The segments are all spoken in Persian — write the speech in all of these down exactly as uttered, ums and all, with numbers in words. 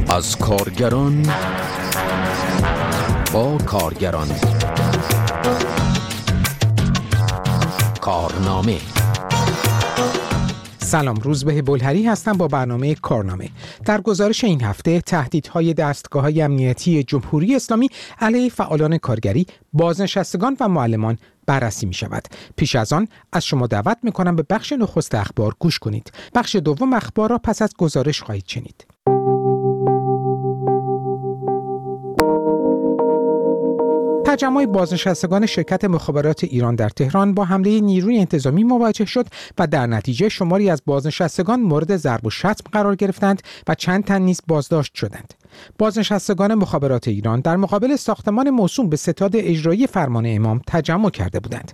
از کارگران با کارگران. کارنامه. سلام، روزبه بلهری هستم با برنامه کارنامه. در گزارش این هفته تهدیدهای دستگاه‌های امنیتی جمهوری اسلامی علیه فعالان کارگری، بازنشستگان و معلمان بررسی می شود. پیش از آن از شما دعوت می کنم به بخش نخست اخبار گوش کنید. بخش دوم اخبار را پس از گزارش خواهید شنید. تجمع بازنشستگان شرکت مخابرات ایران در تهران با حمله نیروی انتظامی مواجه شد و در نتیجه شماری از بازنشستگان مورد ضرب و شتم قرار گرفتند و چند تن نیز بازداشت شدند. بازنشستگان مخابرات ایران در مقابل ساختمان موسوم به ستاد اجرایی فرمان امام تجمع کرده بودند.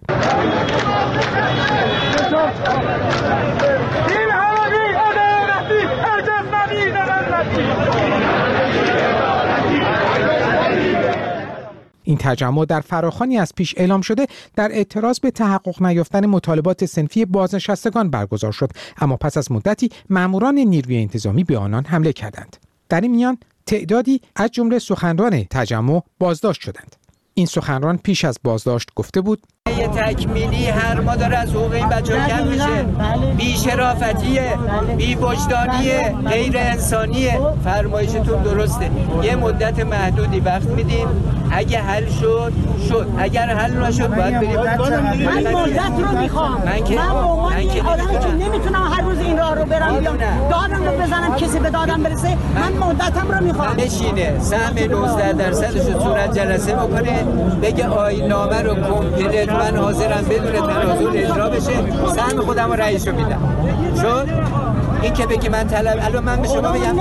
این تجمع در فراخوانی از پیش اعلام شده در اعتراض به تحقق نیافتن مطالبات صنفی بازنشستگان برگزار شد، اما پس از مدتی ماموران نیروی انتظامی به آنان حمله کردند. در این میان تعدادی از جمله سخنران تجمع بازداشت شدند. این سخنران پیش از بازداشت گفته بود: یه تکمیلی هر ما داره از حقوق این بچه‌ها کم میشه، بی شرافتیه، بی وجدانیه، غیر انسانیه. فرمایشتون درسته، یه مدت محدودی وقت میدیم، اگه حل شد شد، اگر حل نشد باید بریم. من مدت رو میخوام، من که من به عنوان آدمی که نمیتونم هر روز این راه رو برم بیام دادم رو بزنم کسی به دادم برسه، من مدتم رو میخوام. بشینه سهم نوزده درصدش رو صورت جلسه بکنه، بگه آیین‌نامه رو کامپلیت من حاضرم بدون تنازل اجرا بشه، سهم خودم رو رئیسو میدم. شد این که بگی من طلب، الان من به شما بگم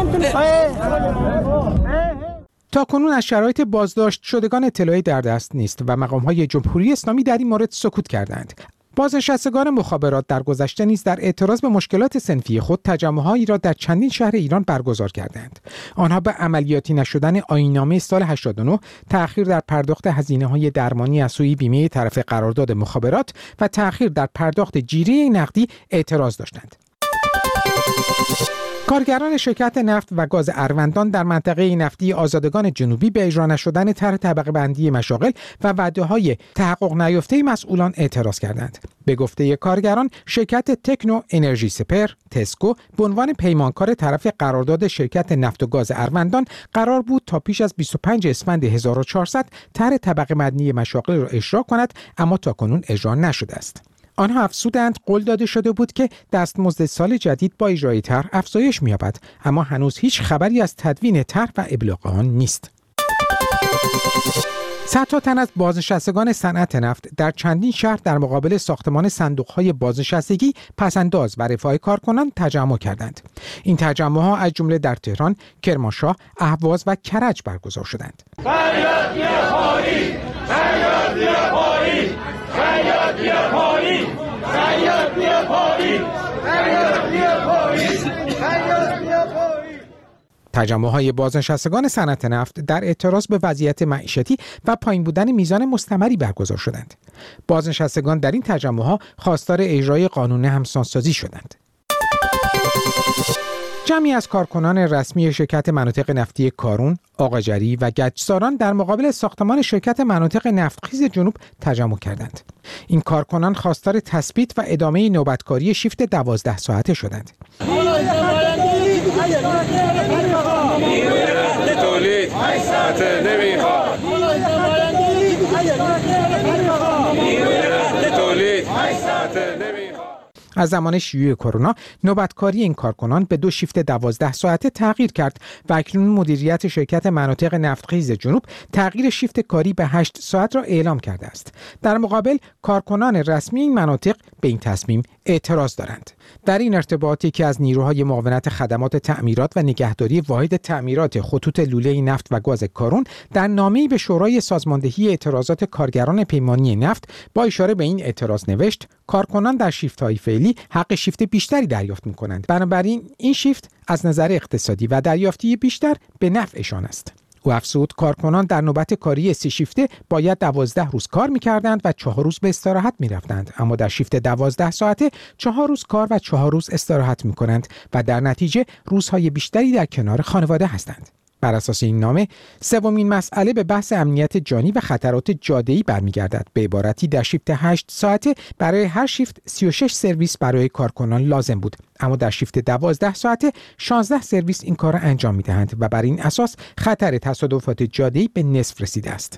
تا کنون از شرایط بازداشت شدگان اطلاعی در دست نیست و مقام‌های جمهوری اسلامی در این مورد سکوت کردند. بازنشستگان مخابرات در گذشته نیز در اعتراض به مشکلات صنفی خود تجمع‌هایی را در چندین شهر ایران برگزار کردند. آنها به عملیاتی نشدن آیین‌نامه سال هشتاد و نه، تأخیر در پرداخت هزینه‌های درمانی از سوی بیمه طرف قرارداد مخابرات و تأخیر در پرداخت جیره نقدی اعتراض داشتند. کارگران شرکت نفت و گاز اروندان در منطقه نفتی آزادگان جنوبی به اجرا نشدن طرح طبقه بندی مشاغل و وعده‌های تحقق نیافته مسئولان اعتراض کردند. به گفته کارگران، شرکت تکنو انرژی سپر تسکو به عنوان پیمانکار طرف قرارداد شرکت نفت و گاز اروندان قرار بود تا پیش از بیست و پنجم اسفند هزار و چهارصد طرح طبقه بندی مشاغل را اجرا کند، اما تاکنون اجرا نشده است. آنها افزودند قول داده شده بود که دستمزد سال جدید با اجرای طرح افزایش می‌یابد، اما هنوز هیچ خبری از تدوین طرح و ابلاغ آن نیست. صدها تن از بازنشستگان صنعت نفت در چندین شهر در مقابل ساختمان صندوق‌های بازنشستگی پس‌انداز و رفاه کارکنان تجمع کردند. این تجمع‌ها از جمله در تهران، کرمانشاه، اهواز و کرج برگزار شدند. فریاد بیا پایین! فریاد بیا پایین! فریاد بیا پایین! فریاد بیا پایین! فریاد بیا پایین! فریاد بیا پایین! تجمع‌های بازنشستگان صنعت نفت در اعتراض به وضعیت معیشتی و پایین بودن میزان مستمری برگزار شدند. بازنشستگان در این تجمع‌ها خواستار اجرای قانون همسانسازی شدند. جمعی از کارکنان رسمی شرکت مناطق نفتی کارون، آقاجری و گچساران در مقابل ساختمان شرکت مناطق نفتخیز جنوب تجمع کردند. این کارکنان خواستار تثبیت و ادامه نوبتکاری شیفت دوازده ساعته شدند. تولید نمیخواد. تولید از زمان شیوع کرونا نوبتکاری این کارکنان به دو شیفت دوازده ساعته تغییر کرد و اکنون مدیریت شرکت مناطق نفتخیز جنوب تغییر شیفت کاری به هشت ساعت را اعلام کرده است. در مقابل کارکنان رسمی این مناطق به این تصمیم اعتراض دارند. در این ارتباطی که از نیروهای معاونت خدمات تعمیرات و نگهداری واحد تعمیرات خطوط لوله نفت و گاز کارون در نامه‌ای به شورای سازماندهی اعتراضات کارگران پیمانی نفت با اشاره به این اعتراض نوشت: کارکنان در شیفت‌های فعلی حق شیفت بیشتری دریافت می‌کنند. بنابراین این شیفت از نظر اقتصادی و دریافتی بیشتر به نفعشان است. او افزود کارکنان در نوبت کاری سی شیفته باید دوازده روز کار می‌کردند و چهار روز به استراحت می‌رفتند، اما در شیفت دوازده ساعته چهار روز کار و چهار روز استراحت می‌کنند و در نتیجه روزهای بیشتری در کنار خانواده هستند. بر اساس این نامه، سومین مسئله به بحث امنیت جانی و خطرات جاده‌ای برمیگردد. به عبارتی در شیفت هشت ساعته برای هر شیفت سی و شش سرویس برای کارکنان لازم بود، اما در شیفت دوازده ساعته شانزده سرویس این کار را انجام می‌دهند و بر این اساس خطر تصادفات جاده‌ای به نصف رسیده است.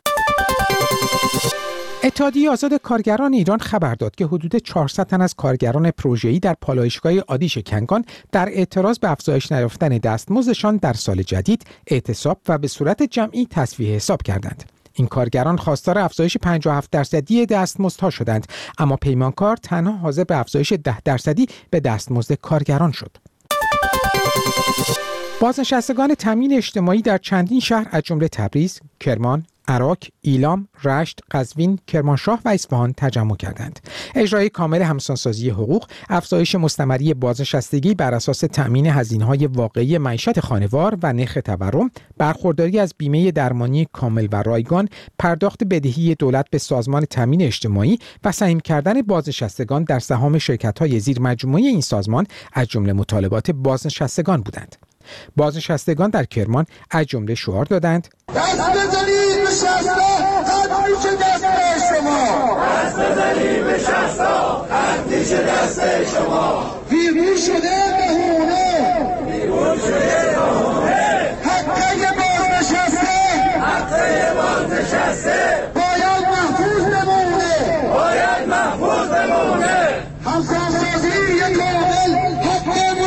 اتحادیه آزاد کارگران ایران خبر داد که حدود چهارصد تن از کارگران پروژه‌ای در پالایشگاه آدیش کنگان در اعتراض به افزایش نیافتن دستمزدشان در سال جدید اعتصاب و به صورت جمعی تصفیه حساب کردند. این کارگران خواستار افزایش پنجاه و هفت درصدی دستمزدها شدند، اما پیمانکار تنها حاضر به افزایش ده درصدی به دستمزد کارگران شد. بازنشستگان تامین اجتماعی در چندین شهر از جمله تبریز، کرمان، عراق، ایلام، رشت، قزوین، کرمانشاه و اصفهان تجمع کردند. اجرای کامل همسانسازی حقوق، افزایش مستمری بازنشستگی بر اساس تأمین هزینه‌های واقعی معیشت خانوار و نرخ تورم، برخورداری از بیمه درمانی کامل و رایگان، پرداخت بدهی دولت به سازمان تأمین اجتماعی و سهم کردن بازنشستگان در سهام شرکت‌های زیر مجموعه این سازمان از جمله مطالبات بازنشستگان بودند. بازنشستگان در کرمان از جمله شعار دادند: دست بزنید به شستا قدیش دست شما، دست بزنید به شستا قدیش دست شما، بیرون شده بهونه، بیرون شده بهونه، حقه بازنشسته، حقه بازنشسته باید محفوظ بمونه، باید محفوظ بمونه، همسانسازی کامل حق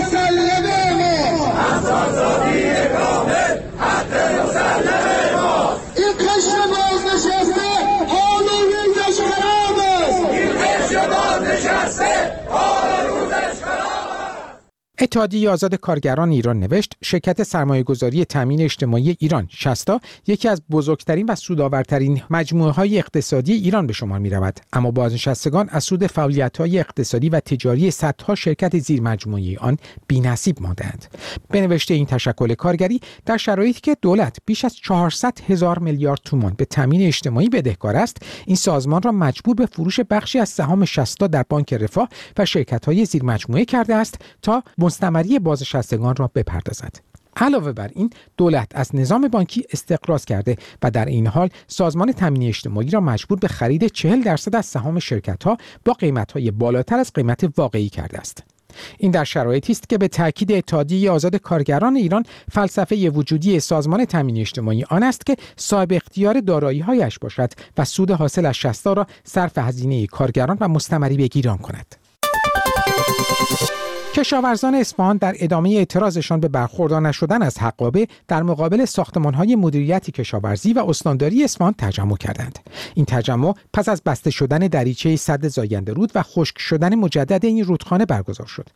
مسلمه ما، همسانسازی کامل حق مسلمه ما. این قشر بازنشسته حال روزش خراب است، این قشر بازنشسته حال روزش خراب است. اتحادیه آزاد کارگران ایران نوشت شرکت سرمایه‌گذاری تامین اجتماعی ایران شصتا یکی از بزرگترین و سودآورترین مجموعه‌های اقتصادی ایران به شمار می‌رود، اما بازنشستگان از سود فعالیت‌های اقتصادی و تجاری صدها شرکت زیر مجموعه آن بی‌نصیب مانده‌اند. به نوشته این تشکل کارگری، در شرایطی که دولت بیش از چهارصد هزار میلیارد تومان به تامین اجتماعی بدهکار است، این سازمان را مجبور به فروش بخشی از سهام شصتا در بانک رفاه و شرکت‌های زیر مجموعه کرده است تا مستمری بازنشستگان را بپردازد. علاوه بر این، دولت از نظام بانکی استقراض کرده و در این حال سازمان تامین اجتماعی را مجبور به خرید چهل درصد از سهام شرکت‌ها با قیمت‌های بالاتر از قیمت واقعی کرده است. این در شرایطی است که به تاکید اتحادیه آزاد کارگران ایران فلسفه وجودی سازمان تامین اجتماعی آن است که صاحب اختیار دارایی‌هایش باشد و سود حاصل از شصتا را صرف هزینه کارگران و مستمری بگیران کند. کشاورزان اصفهان در ادامه اعتراضشان به برخوردار نشدن از حقابه در مقابل ساختمان‌های مدیریت کشاورزی و استانداری اصفهان تجمع کردند. این تجمع پس از بسته شدن دریچه سد زاینده رود و خشک شدن مجدد این رودخانه برگزار شد.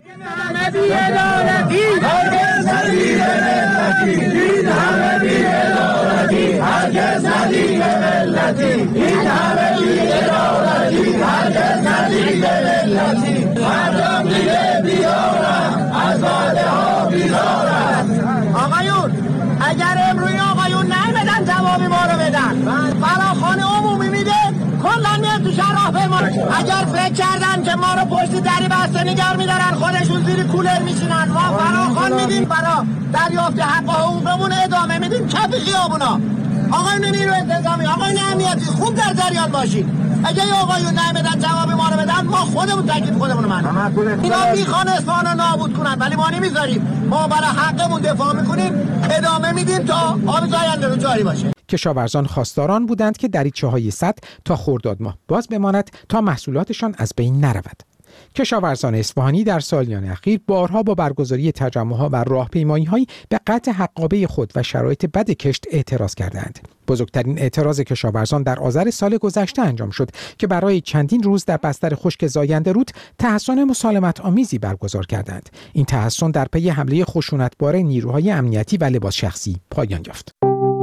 آقایون، اگر امروی آقایون نیمدن جوابی ما رو بدن، فراخوان عمومی میده کلا میاد تو شهر ما. اگر فکر کردن که ما رو پشت دری بسته نگار میدارن خودشون زیر کولر میشینن، ما فراخوان میدیم برا دریافت حق و حقوقمون ادامه میدیم کف خیابونا. آقایون نیرو انتظامی، آقایون امنیتی خوب در جریان باشید. اگه آقایون نمیدن جواب ما رو بدن، ما خودمون تکلیف خودمون رو منیم. اینا میخوان اصفهان رو نابود کنن ولی ما نمیذاریم. ما برای حقمون دفاع میکنیم، ادامه میدیم تا آب زاینده رو جاری باشه. کشاورزان خواستاران بودند که دریچه‌های سد تا خرداد ماه باز بماند تا محصولاتشان از بین نرود. کشاورزان اصفهانی در سالیان اخیر بارها با برگزاری تجمع‌ها و راهپیمایی‌هایی به قطع حقابه خود و شرایط بد کشت اعتراض کردند. بزرگترین اعتراض کشاورزان در آذر سال گذشته انجام شد که برای چندین روز در بستر خشک زاینده رود تحصن مسالمت آمیزی برگزار کردند. این تحصن در پی حمله خشونتبار نیروهای امنیتی و لباس شخصی پایان یافت.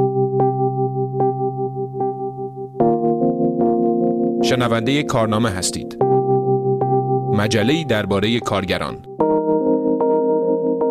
شنونده کارنامه هستید. مجله‌ای درباره کارگران.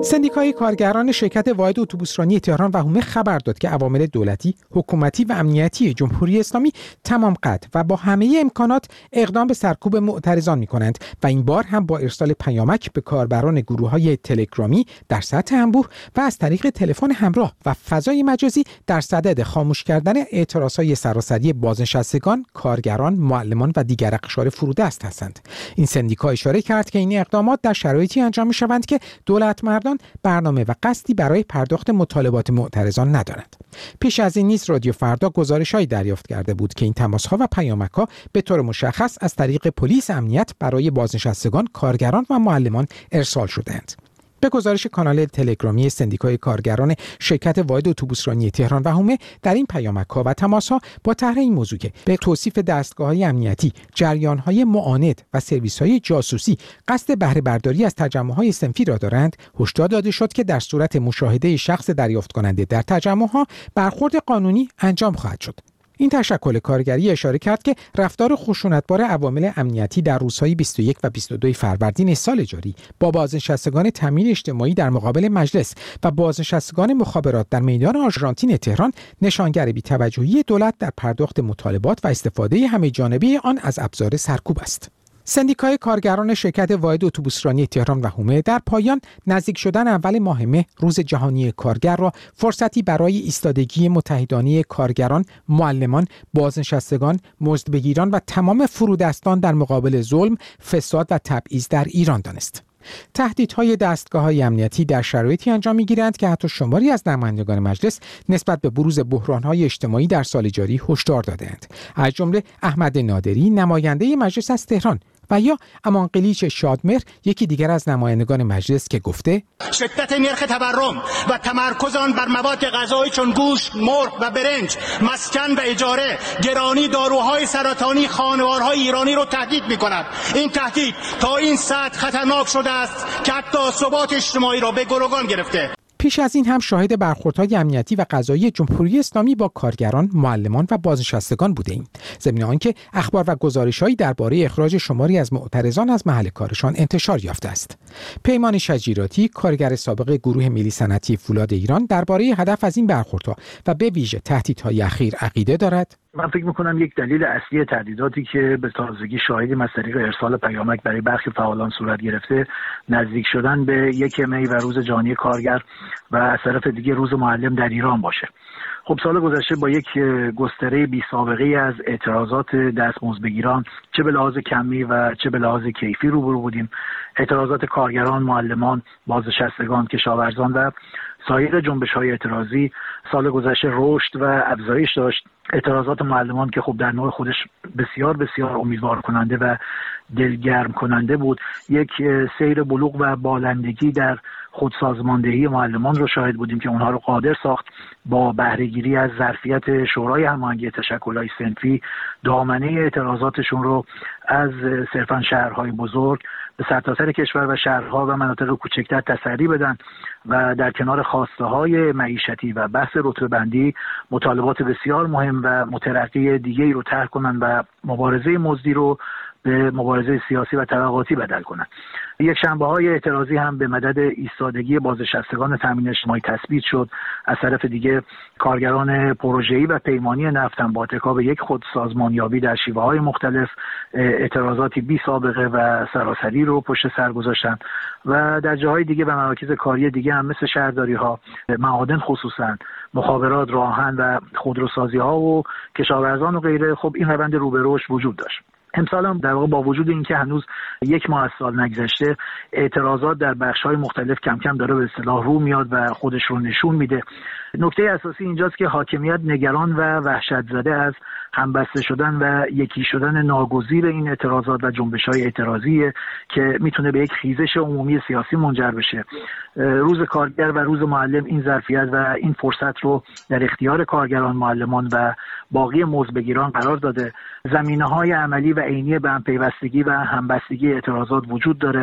سندیکای کارگران شرکت واحد اتوبوسرانی تهران و حومه خبر داد که عوامل دولتی، حکومتی و امنیتی جمهوری اسلامی تمام قد و با همه امکانات اقدام به سرکوب معترضان می‌کنند و این بار هم با ارسال پیامک به کاربران گروه‌های تلگرامی در سطح انبوه و از طریق تلفن همراه و فضای مجازی در صدد خاموش کردن اعتراضهای سراسری بازنشستگان، کارگران، معلمان و دیگر اقشار فرودست هستند. این سندیکا اشاره کرد که این اقدامات در شرایطی انجام می‌شوند که دولت مردان برنامه و قصدی برای پرداخت مطالبات معترضان ندارند. پیش از این نیز رادیو فردا گزارش‌هایی دریافت کرده بود که این تماس‌ها و پیامک‌ها به طور مشخص از طریق پلیس امنیت برای بازنشستگان، کارگران و معلمان ارسال شده‌اند. به گزارش کانال تلگرامی سندیکای کارگران شرکت واحد اتوبوسرانی تهران و حومه، در این پیامک‌ها و تماس‌ها با طرح این موضوع که به توصیف دستگاه‌های امنیتی، جریان‌های معاند و سرویس‌های جاسوسی قصد بهره برداری از تجمع‌های صنفی را دارند، هشدار داده شد که در صورت مشاهده شخص دریافت کننده در تجمع‌ها برخورد قانونی انجام خواهد شد. این تشکل کارگری اشاره کرد که رفتار خشونتبار عوامل امنیتی در روزهای بیست و یک و بیست و دو فروردین سال جاری با بازنشستگان تامین اجتماعی در مقابل مجلس و بازنشستگان مخابرات در میدان آرژانتین تهران نشانگر بی‌توجهی دولت در پرداخت مطالبات و استفاده همه‌جانبه آن از ابزار سرکوب است. سندیکای کارگران شرکت واحد اتوبوسرانی تهران و حومه در پایان نزدیک شدن اول ماه مه روز جهانی کارگر را فرصتی برای ایستادگی متحدانه کارگران، معلمان، بازنشستگان، مزدبگیران و تمام فرودستان در مقابل ظلم، فساد و تبعیض در ایران دانست. تهدیدهای دستگاه‌های امنیتی در شرایطی انجام می‌گیرند که حتی شماری از نمایندگان مجلس نسبت به بروز بحران‌های اجتماعی در سال جاری هشدار داده‌اند. از جمله احمد نادری، نماینده مجلس از تهران، و یا امان قلیچ شادمهر، یکی دیگر از نمایندگان مجلس که گفته شدت نرخ تورم و تمرکز آن بر مواد غذایی چون گوشت، مرغ و برنج، مسکن و اجاره، گرانی داروهای سرطانی خانوارهای ایرانی رو تهدید می‌کند. این تهدید تا این سطح خطرناک شده است که حتی ثبات اجتماعی را به گروگان گرفته. پیش از این هم شاهد برخوردهای امنیتی و قضایی جمهوری اسلامی با کارگران، معلمان و بازنشستگان بوده‌ایم، ضمن آنکه اخبار و گزارش‌هایی درباره اخراج شماری از معترضان از محل کارشان انتشار یافته است. پیمان شجیراتی، کارگر سابق گروه ملی صنعتی فولاد ایران، درباره هدف از این برخوردها و به ویژه تهدیدهای اخیر عقیده دارد. من فکر می‌کنم یک دلیل اصلی تهدیداتی که به تازگی شاهدیم از طریق ارسال پیامک برای برخی فعالان صورت گرفته، نزدیک شدن به یک می و روز جهانی کارگر و از طرف دیگه روز معلم در ایران باشه. خب سال گذشته با یک گستره بی سابقه از اعتراضات دستمزدبگیران چه به لحاظ کمی و چه به لحاظ کیفی روبرو بودیم. اعتراضات کارگران، معلمان، بازنشستگان، کشاورزان و سایر جنبش‌های اعتراضی سال گذشته رشد و افزایش داشت. اعتراضات معلمان که خب در نوع خودش بسیار بسیار امیدوار کننده و دلگرم کننده بود، یک سیر بلوغ و بالندگی در خودسازماندهی معلمان رو شاهد بودیم که اونها رو قادر ساخت با بهره‌گیری از ظرفیت شورای هماهنگی تشکل‌های صنفی دامنه اعتراضاتشون رو از صرفاً شهرهای بزرگ به سرتاسر کشور و شهرها و مناطق کوچکتر تسری بدن و در کنار خواسته‌های معیشتی و بحث رتبه‌بندی مطالبات بسیار مهم و مترقی دیگه‌ای رو طرح کنن و مبارزه مزدی رو به مبارزه سیاسی و طبقاتی بدل کنند. یک شنبه‌های اعتراضی هم به مدد ایستادگی بازنشستگان تامین اجتماعی تثبیت شد. از طرف دیگه کارگران پروژه‌ای و پیمانی نفت هم با اتکا به یک خودسازمانیابی در شیوه‌های مختلف اعتراضاتی بی سابقه و سراسری رو پشت سر گذاشتن و در جاهای دیگه به مراکز کاری دیگه هم مثل شهرداری‌ها، معادن خصوصاً، مخابرات، راهن و خودروسازی‌ها و کشاورزان و غیره، خب این روند رو به رشد وجود داشت. امسال هم در واقع با وجود اینکه هنوز یک ماه از سال نگذشته، اعتراضات در بخش‌های مختلف کم کم داره به اصطلاح رو میاد و خودش رو نشون میده. نکته اساسی اینجاست که حاکمیت نگران و وحشت زده از همبسته شدن و یکی شدن ناگزیر این اعتراضات و جنبش‌های اعتراضیه که میتونه به یک خیزش عمومی سیاسی منجر بشه. روز کارگر و روز معلم این ظرفیت و این فرصت رو در اختیار کارگران، معلمان و باقی مزدبگیران قرار داده. زمینه‌های عملی و عینی به هم پیوستگی و همبستگی اعتراضات وجود داره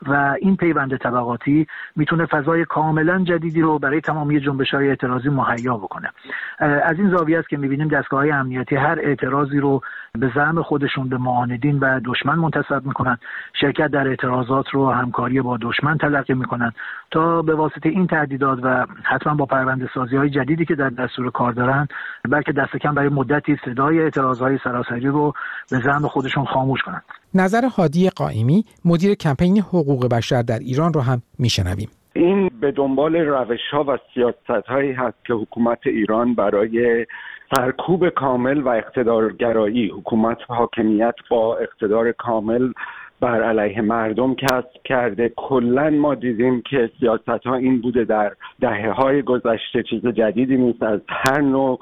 و این پیوند طبقاتی میتونه فضای کاملا جدیدی رو برای تمامی جنبش‌های اعتراضی مهیا بکنه. از این زاویه است که می‌بینیم دستگاه‌های امنیتی هر اعتراضی رو به زعم خودشون به معاندین و دشمن منتسب میکنن، شرکت در اعتراضات رو همکاری با دشمن تلقی میکنن تا به واسطه این تهدیدات و حتما با پرونده سازی‌های جدیدی که در دستور کار دارن، بلکه دست کم برای مدتی صدای اعتراضهای سراسری رو به زعم خودشون خاموش کنن. نظر هادی قائمی مدیر کمپین حقوق بشر در ایران رو هم میشنویم. این به دنبال روش‌ها و سیاست‌هایی هست که حکومت ایران برای سرکوب کامل و اقتدارگرایی، حکومت حاکمیت با اقتدار کامل بر علیه مردم کسب کرده. کلاً ما دیدیم که سیاست‌ها این بوده در دهه‌های گذشته، چیز جدیدی نیست. از هر نوع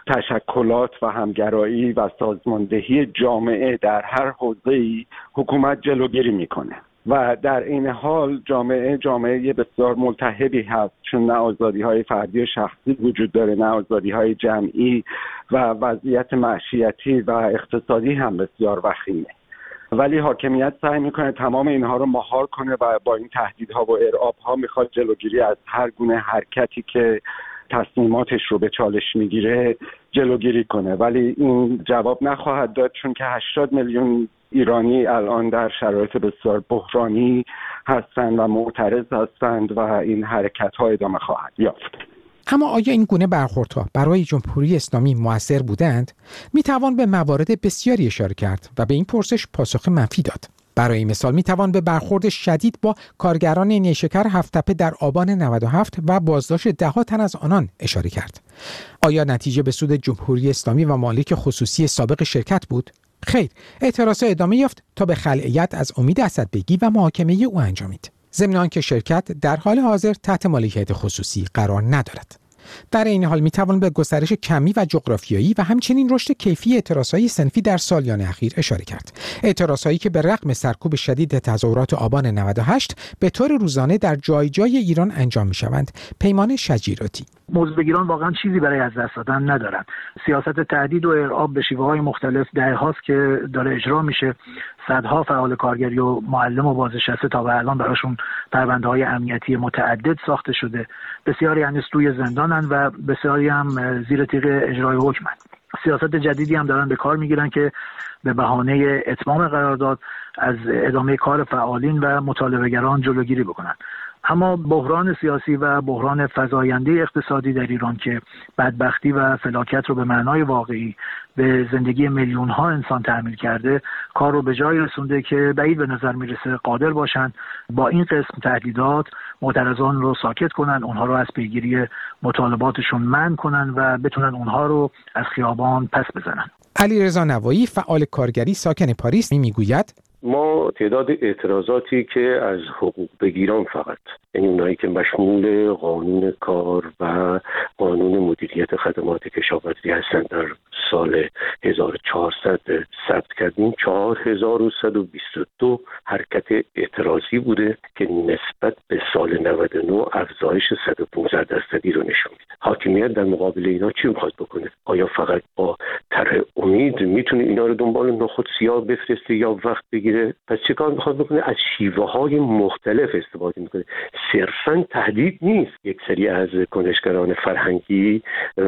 تشکلات و همگرایی و سازماندهی جامعه در هر حوزه‌ای حکومت جلوگیری میکنه و در این حال جامعه جامعه بسیار ملتهبی هست، چون نه آزادی‌های فردی و شخصی وجود داره، نه آزادی‌های جمعی و وضعیت معیشتی و اقتصادی هم بسیار وخیمه. ولی حاکمیت سعی میکنه تمام اینها رو مهار کنه و با این تهدیدها و ارعاب‌ها میخواد جلوگیری از هر گونه حرکتی که تصمیماتش رو به چالش میگیره جلوگیری کنه. ولی این جواب نخواهد داد، چون که هشتاد میلیون ایرانی الان در شرایط بسیار بحرانی هستند و معترض هستند و این حرکت‌ها ادامه خواهد یافت. اما آیا این گونه برخوردها برای جمهوری اسلامی مؤثر بودند؟ می توان به موارد بسیاری اشاره کرد و به این پرسش پاسخ منفی داد. برای مثال می توان به برخورد شدید با کارگران نیشکر هفت‌تپه در آبان نود و هفت و بازداشت ده ها تن از آنان اشاره کرد. آیا نتیجه به سود جمهوری اسلامی و مالک خصوصی سابق شرکت بود؟ خیر، اعتراضات ادامه یافت تا به خلعیت از امید اسدبگی و محاکمه او انجامید. ضمن آنکه شرکت در حال حاضر تحت مالکیت خصوصی قرار ندارد. در این حال میتوان به گسترش کمی و جغرافیایی و همچنین رشد کیفی اعتراضهای صنفی در سالیان اخیر اشاره کرد. اعتراضهایی که به رغم سرکوب شدید تظاهرات آبان نود و هشت به طور روزانه در جای جای ایران انجام میشوند. پیمان شجیراتی: موضوعگیران واقعا چیزی برای از دست دادن ندارن. سیاست تهدید و ارعاب به شیوه‌های مختلف دهه‌هاست که داره اجرا میشه. صدها فعال کارگری و معلم و بازنشسته تا به الان براشون پرونده‌های امنیتی متعدد ساخته شده. بسیاری هنوز توی زندانن و بسیاری هم زیر تیغ اجرای حکمن. سیاست جدیدی هم دارن به کار میگیرن که به بهانه اتمام قرارداد از ادامه کار فعالین و مطالبه‌گران جلوگیری بکنن. اما بحران سیاسی و بحران فزاینده اقتصادی در ایران که بدبختی و فلاکت رو به معنای واقعی به زندگی میلیون ها انسان تحمیل کرده، کار رو به جای رسونده که بعید به نظر میرسه قادر باشن با این قسم تهدیدات معترضان رو ساکت کنن، اونها رو از پیگیری مطالباتشون منع کنن و بتونن اونها رو از خیابان پس بزنن. علیرضا نوایی، فعال کارگری ساکن پاریس، میگوید ما تعداد اعتراضاتی که از حقوق بگیران فقط، یعنی اونایی که مشمول قانون کار و قانون مدیریت خدمات کشاورزی هستند در سال هزار و چهارصد ثبت کردیم، چهار هزار و صد و بیست و دو حرکت اعتراضی بوده که نسبت به سال نود و نه افزایش صد و پانزده درصدی رو نشون میده. حاکمیت در مقابل اینا چی میخواد بکنه؟ آیا فقط با طرح امید میتونه اینا رو دنبال نخود سیاه بفرسته یا وقت بگیره؟ پس چه کار میخواد بکنه؟ از شیوه های مختلف استفاده میکنه. صرفاً تهدید نیست. یک سری از کنشگران فرهنگی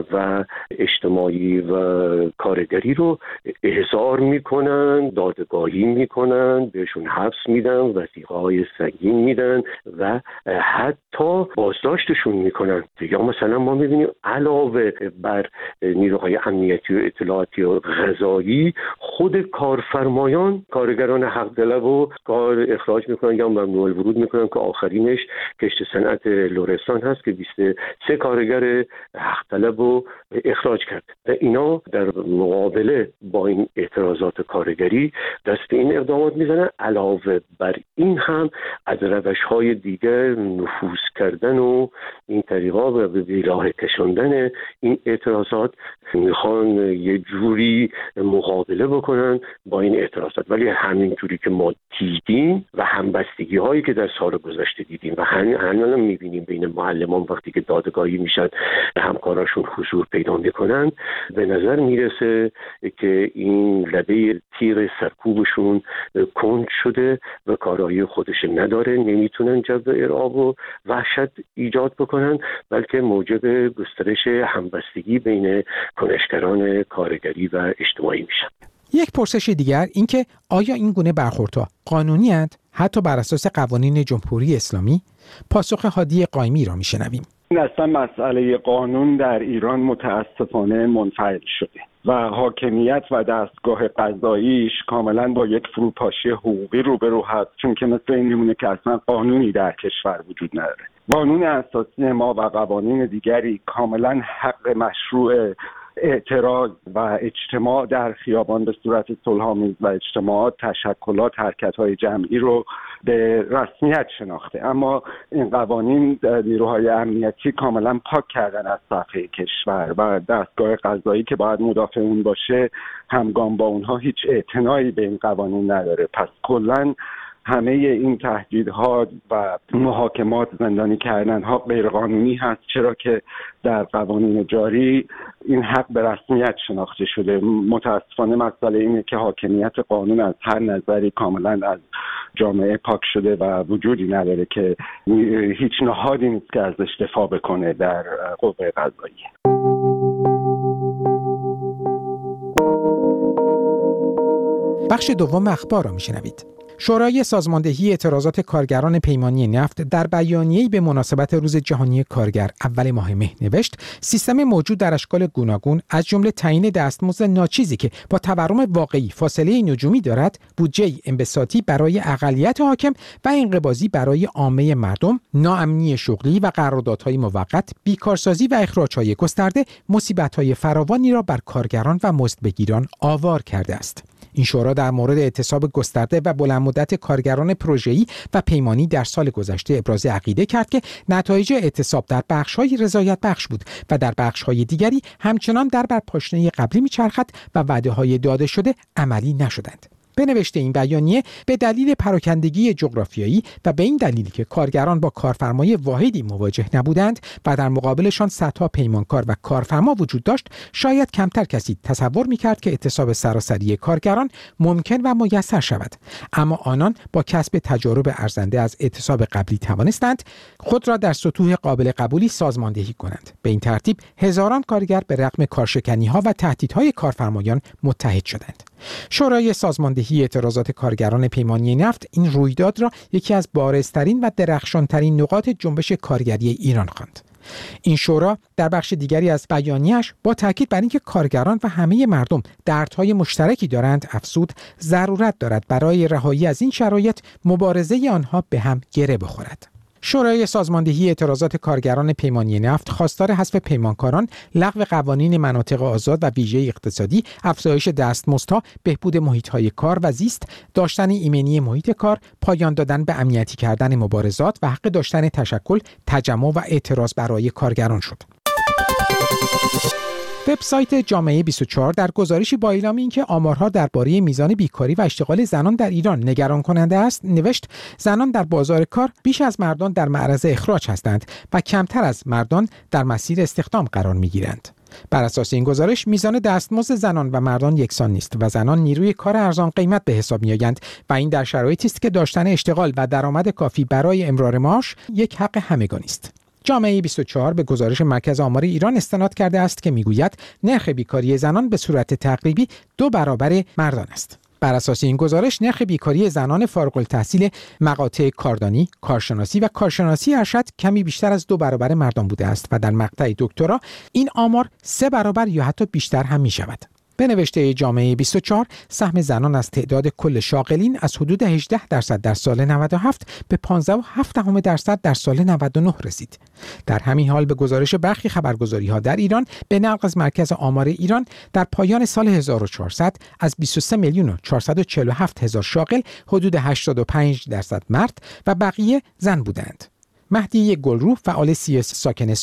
و اجتماعی و کارگری رو احضار میکنن، دادگاهی میکنن، بهشون حبس میدن، وثیقه‌های سنگین میدن و حتی بازداشتشون میکنن. یا مثلا ما میبینیم علاوه بر نیروهای امنیتی و اطلاعاتی و قضایی، خود کارفرمایان کارگران حق طلب و کار اخراج میکنن یا ممنوع الورود میکنن که آخرینش کشت صنعت لرستان هست که بیست و سه کارگر حق طلب رو اخراج کرد. و اینا در مقابله با این اعتراضات کارگری دست این اقدامات میزنن. علاوه بر این هم از روش‌های دیگر نفوذ کردن و این طریقا و به بیراه کشاندن این اعتراضات میخوان یه جوری مقابله بکنن با این اعتراضات. ولی همین جوری که ما دیدیم و همبستگی هایی که در سال گذشته دیدیم و همین الان میبینیم بین معلمان وقتی که دادگاهی میشن همکاراشون حضور پیدا میکنن، به نظر میرسه که این لبه تیر سرکوبشون کند شده و کارایی خودش نداره، نمیتونن جو ارعاب و وحشت ایجاد بکنن، بلکه موجب گسترش همبستگی بین کنشگران کارگری و اجتماعی میشن. یک پرسش دیگر این که آیا این گونه برخوردها قانونی اند حتی بر اساس قوانین جمهوری اسلامی؟ پاسخ هادی قائمی را میشنویم. این اصلا مسئله قانون در ایران متاسفانه منفعل شده و حاکمیت و دستگاه قضاییش کاملا با یک فروپاشی حقوقی روبرو هست، چون که مثل این میمونه که اصلا قانونی در کشور وجود نداره. قانون اساسی ما و قوانین دیگری کاملا حق مشروع اعتراض و اجتماع در خیابان به صورت صلح‌آمیز و اجتماعات، تشکلات، حرکت‌های جمعی رو به رسمیت شناخته، اما این قوانین نیروهای امنیتی کاملا پاک کردن از صفحه کشور و دستگاه قضایی که باید مدافع اون باشه همگام با اونها هیچ اعتنایی به این قوانین نداره. پس کلاً همه این تهدیدها و محاکمات، زندانی کردنها غیرقانونی هست، چرا که در قوانین جاری این حق به رسمیت شناخته شده. متاسفانه مسئله اینه که حاکمیت قانون از هر نظری کاملا از جامعه پاک شده و وجودی نداره که هیچ نهادی نیست که ازش دفاع بکنه در قوه قضاییه. بخش دوم اخبار را میشنوید. شورای سازماندهی اعتراضات کارگران پیمانی نفت در بیانیه‌ای به مناسبت روز جهانی کارگر اول ماه مه نوشت سیستم موجود در اشکال گوناگون از جمله تعیین دستمزد ناچیزی که با تورم واقعی فاصله نجومی دارد، بودجه انبساطی برای اقلیت حاکم و انقباضی برای عامه مردم، ناامنی شغلی و قراردادهای موقت، بیکارسازی و اخراج‌های گسترده مصیبت‌های فراوانی را بر کارگران و مزدبگیران آوار کرده است. این شورا در مورد اعتصاب گسترده و بلند مدت کارگران پروژه‌ای و پیمانی در سال گذشته ابراز عقیده کرد که نتایج اعتصاب در بخش‌های رضایت بخش بود و در بخش‌های دیگری همچنان در بر پاشنه قبلی می‌چرخد و وعده‌های داده شده عملی نشدند. به نوشته این بیانیه به دلیل پراکندگی جغرافیایی و به این دلیلی که کارگران با کارفرمای واحدی مواجه نبودند و در مقابلشان صدها پیمانکار و کارفرما وجود داشت، شاید کمتر کسی تصور می‌کرد که اعتصاب سراسری کارگران ممکن و میسر شود. اما آنان با کسب تجارب ارزنده از اعتصاب قبلی توانستند خود را در سطوح قابل قبولی سازماندهی کنند. به این ترتیب هزاران کارگر به رغم کارشکنی‌ها و تهدیدهای کارفرمایان متحد شدند. شورای سازماندهی اعتراضات کارگران پیمانی نفت این رویداد را یکی از بارزترین و درخشانترین نقاط جنبش کارگری ایران خواند. این شورا در بخش دیگری از بیانیه‌اش با تاکید بر اینکه کارگران و همه مردم دردهای مشترکی دارند افزود ضرورت دارد برای رهایی از این شرایط مبارزه آنها به هم گره بخورد. شورای سازماندهی اعتراضات کارگران پیمانی نفت خواستار حذف پیمانکاران، لغو قوانین مناطق آزاد و ویژه اقتصادی، افزایش دستمزدها، بهبود محیط‌های کار و زیست، داشتن ایمنی محیط کار، پایان دادن به امنیتی کردن مبارزات و حق داشتن تشکل، تجمع و اعتراض برای کارگران شد. وبسایت جامعه بیست و چهار در گزارشی با اعلام اینکه آمارها درباره میزان بیکاری و اشتغال زنان در ایران نگران کننده است نوشت زنان در بازار کار بیش از مردان در معرض اخراج هستند و کمتر از مردان در مسیر استخدام قرار میگیرند. بر اساس این گزارش میزان دستمزد زنان و مردان یکسان نیست و زنان نیروی کار ارزان قیمت به حساب میآیند و این در شرایطی است که داشتن اشتغال و درآمد کافی برای امرار معاش یک حق همگانی است. جامعه بیست و چهار به گزارش مرکز آمار ایران استناد کرده است که میگوید نرخ بیکاری زنان به صورت تقریبی دو برابر مردان است. بر اساس این گزارش نرخ بیکاری زنان فارغ التحصیل مقاطع کاردانی، کارشناسی و کارشناسی ارشد کمی بیشتر از دو برابر مردان بوده است و در مقطع دکترا این آمار سه برابر یا حتی بیشتر هم می شود. به نوشته جامعه بیست و چهار سهم زنان از تعداد کل شاغلین از حدود هجده درصد در سال نود و هفت به پانزده و هفت دهم درصد در سال نود و نه رسید. در همین حال به گزارش برخی خبرگزاری‌ها در ایران به نقل از مرکز آمار ایران در پایان سال هزار و چهارصد از بیست و سه میلیون و چهارصد و چهل و هفت هزار شاغل حدود هشتاد و پنج درصد مرد و بقیه زن بودند. مهدی گلرو فعال سیاسی ساکن سوئد: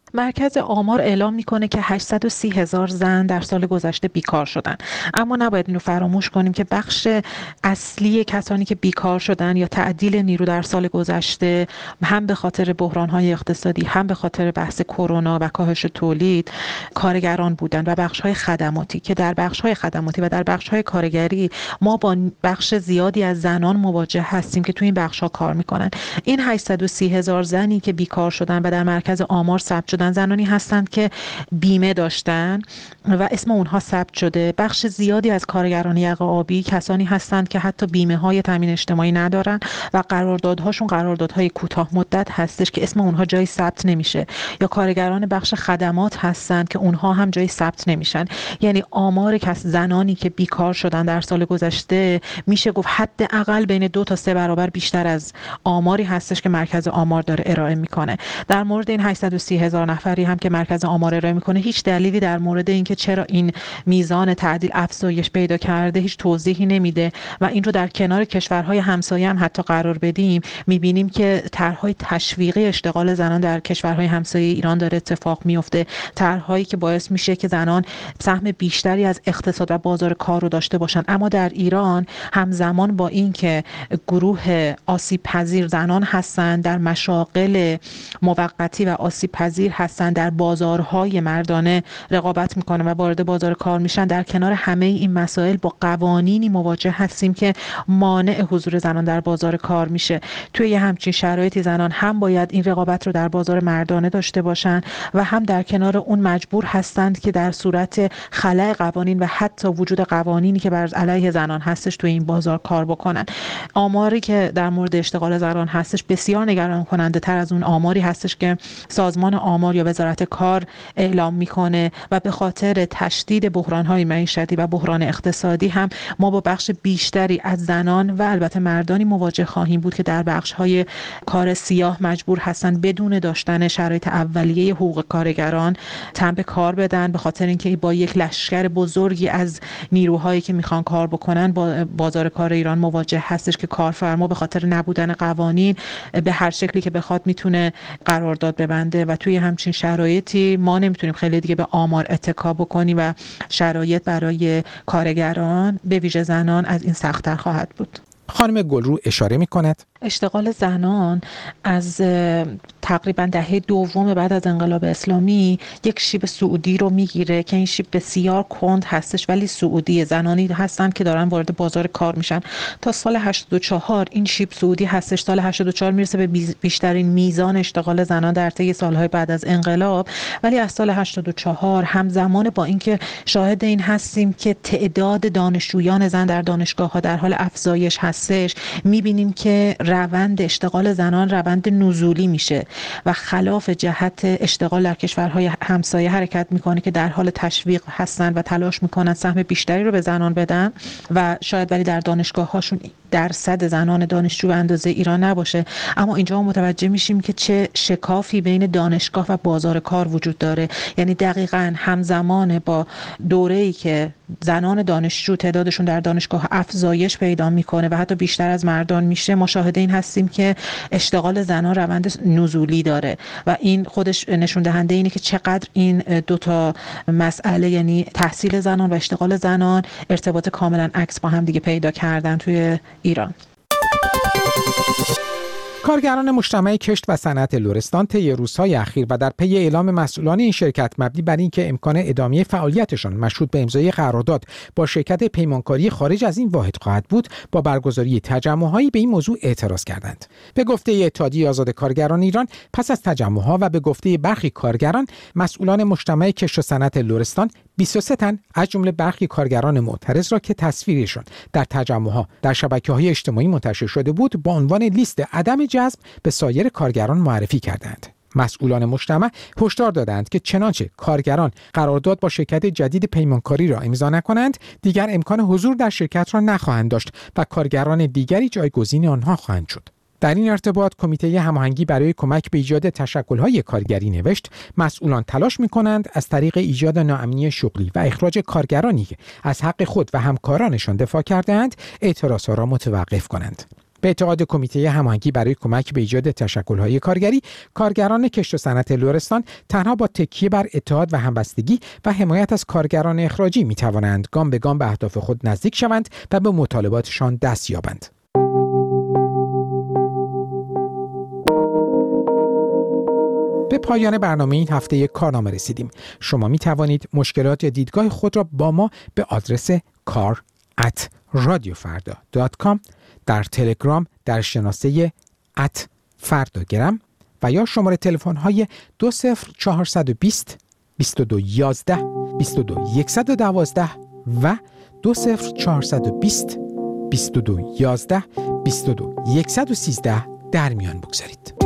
مرکز آمار اعلام میکنه که هشتصد و سی هزار زن در سال گذشته بیکار شدن، اما نباید اینو فراموش کنیم که بخش اصلی کسانی که بیکار شدن یا تعدیل نیرو در سال گذشته هم به خاطر بحران‌های اقتصادی، هم به خاطر بحث کرونا و کاهش تولید کارگران بودن و بخش‌های خدماتی، که در بخش‌های خدماتی و در بخش‌های کارگری ما با بخش زیادی از زنان مواجه هستیم که تو این بخش‌ها کار میکنن. این هشتصد و سی هزار زنی که بیکار شدن و در مرکز آمار ثبت شدن زنانی هستند که بیمه داشتن و اسم اونها ثبت شده. بخش زیادی از کارگران یقه آبی کسانی هستند که حتی بیمه های تامین اجتماعی ندارن و قراردادهاشون قراردادهای کوتاه مدت هستش که اسم اونها جایی ثبت نمیشه، یا کارگران بخش خدمات هستند که اونها هم جایی ثبت نمیشن. یعنی آمار کس زنانی که بیکار شدن در سال گذشته میشه گفت حداقل بین دو تا سه برابر بیشتر از آماری هستش که مرکز آمار داره ارائه میکنه. در مورد این هشتصد و سی هزار نفری هم که مرکز آمار ارائه میکنه هیچ دلیلی در مورد اینکه چرا این میزان تعدیل افزایش پیدا کرده هیچ توضیحی نمیده و این رو در کنار کشورهای همسایه هم حتی قرار بدیم میبینیم که طرحهای تشویقی اشتغال زنان در کشورهای همسایه ایران داره اتفاق میفته، طرحهایی که باعث میشه که زنان سهم بیشتری از اقتصاد و بازار کار رو داشته باشن. اما در ایران همزمان با اینکه گروه آسیب پذیر زنان هستند در مشاغل موقتی و آسیب پذیر هستند در بازارهای مردانه رقابت میکنن و وارد بازار کار میشن، در کنار همه این مسائل با قوانینی مواجه هستیم که مانع حضور زنان در بازار کار میشه. توی یه همچین شرایطی زنان هم باید این رقابت رو در بازار مردانه داشته باشن و هم در کنار اون مجبور هستند که در صورت خلأ قوانین و حتی وجود قوانینی که بر علیه زنان هستش توی این بازار کار بکنن. آماری که در مورد اشتغال زنان هستش بسیار نگران کننده تر از اون آماری هستش که سازمان آمار یا وزارت کار اعلام میکنه و به خاطر تشدید بحران‌های معیشتی و بحران اقتصادی هم ما با بخش بیشتری از زنان و البته مردانی مواجه خواهیم بود که در بخش‌های کار سیاه مجبور هستند بدون داشتن شرایط اولیه حقوق کارگران تن به کار بدن، به خاطر اینکه با یک لشکر بزرگی از نیروهایی که میخوان کار بکنن با بازار کار ایران مواجه هستش که کارفرما به خاطر نبودن قوانین به هر شکلی که بخواد میتونه قرارداد ببنده و توی همچین شرایطی ما نمیتونیم خیلی دیگه به آمار اتکا بکنیم و شرایط برای کارگران به ویژه زنان از این سخت‌تر خواهد بود. خانم گلرو اشاره می‌کند اشتغال زنان از تقریبا دهه دوم بعد از انقلاب اسلامی یک شیب سعودی رو میگیره که این شیب بسیار کند هستش ولی سعودی، زنانی هستن که دارن وارد بازار کار میشن. تا سال هشتاد و چهار این شیب سعودی هستش، سال هشتاد و چهار میرسه به بیشترین میزان اشتغال زنان در طی سالهای بعد از انقلاب، ولی از سال هشتاد و چهار همزمان با اینکه شاهد این هستیم که تعداد دانشجویان زن در دانشگاه‌ها در حال افزایش هستش، میبینیم که روند اشتغال زنان روند نزولی میشه و خلاف جهت اشتغال در کشورهای همسایه حرکت میکنه که در حال تشویق هستن و تلاش میکنن سهم بیشتری رو به زنان بدن و شاید ولی در دانشگاه هاشون درصد زنان دانشجو به اندازه ایران نباشه. اما اینجا متوجه میشیم که چه شکافی بین دانشگاه و بازار کار وجود داره. یعنی دقیقاً همزمان با دوره‌ای که زنان دانشجو تعدادشون در دانشگاه افزایش پیدا میکنه و حتی بیشتر از مردان میشه، ما شاهد این هستیم که اشتغال زنان روند نزولی داره و این خودش نشون دهنده اینه که چقدر این دو تا مسئله، یعنی تحصیل زنان و اشتغال زنان، ارتباط کاملا عکس با هم دیگه پیدا کردن توی ایران. کارگران مجتمع کشت و صنعت لرستان طی روزهای اخیر و در پی اعلام مسئولان این شرکت مبنی بر اینکه امکان ادامه فعالیتشان مشروط به امضای قرارداد با شرکت پیمانکاری خارج از این واحد خواهد بود، با برگزاری تجمع‌هایی به این موضوع اعتراض کردند. به گفته اتحادیه آزاد کارگران ایران، پس از تجمع‌ها و به گفته برخی کارگران، مسئولان مجتمع کشت و صنعت لرستان بیست و سه تن از جمله برخی کارگران معترض را که تصویرشان در تجمع‌ها در شبکه‌های اجتماعی منتشر شده بود با عنوان لیست عدم جذب به سایر کارگران معرفی کردند. مسئولان مجتمع هشدار دادند که چنانچه کارگران قرارداد با شرکت جدید پیمانکاری را امضا نکنند، دیگر امکان حضور در شرکت را نخواهند داشت و کارگران دیگری جایگزین آنها خواهند شد. در این ارتباط کمیته هماهنگی برای کمک به ایجاد تشکل‌های کارگری نوشت مسئولان تلاش می‌کنند از طریق ایجاد ناامنی شغلی و اخراج کارگرانی که از حق خود و همکارانشان دفاع کرده‌اند اعتراضها را متوقف کنند. به به اعتقاد کمیته هماهنگی برای کمک به ایجاد تشکل‌های کارگری، کارگران کشت و صنعت لرستان تنها با تکیه بر اتحاد و همبستگی و حمایت از کارگران اخراجی می‌توانند گام به گام به اهداف خود نزدیک شوند و به مطالباتشان دست یابند. به پایان برنامه این هفته کارنامه رسیدیم. شما می توانید مشکلات یا دیدگاه خود را با ما به آدرس کار ات رادیو فردا دات کام، در تلگرام در شناسه ات فرداگرم و یا شماره تلفن های دو صفر چهارصد و بیست بیست و دو یازده بیست و دو صد و دوازده و دو صفر چهارصد و بیست بیست و دو یازده بیست و دو صد و سیزده در میان بگذارید.